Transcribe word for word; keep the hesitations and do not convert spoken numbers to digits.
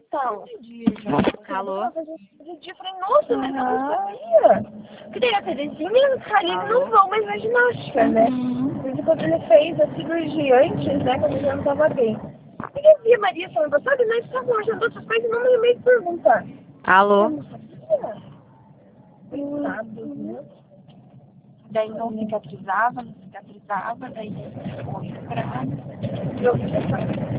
Então. Alô? Eu falei, nossa, mas eu não sabia. Porque daí a Terezinha ali não vão mais na ginástica, né? Porque quando ele fez a cirurgia antes, né, quando ele já não estava bem. E eu vi a Maria semana passada e nós estávamos ajudando outras coisas e não me lembrei de perguntar. Alô? Eu não sabia. Coitado, né? Daí não cicatrizava, não cicatrizava, daí foi pra... Eu